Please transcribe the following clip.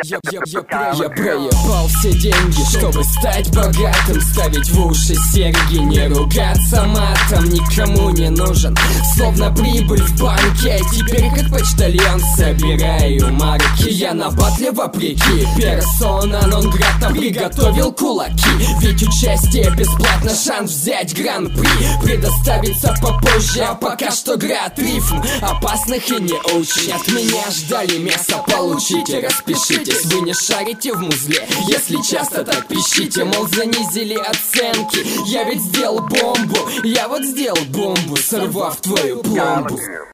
Я проебал все деньги, чтобы стать богатым, ставить в уши серьги, не ругаться матом, никому не нужен, словно прибыль в банке. Теперь как почтальон собираю марки. Я на батле вопреки, персона нон грата, приготовил кулаки. Ведь участие бесплатно, шанс взять гран-при предоставится попозже, а пока что град рифм опасных и не очень. От меня ждали мясо, получите, распишитесь. Вы не шарите в музле, если часто так пищите, мол, занизили оценки. Я ведь сделал бомбу, я вот сделал бомбу, сорвав твою пломбу.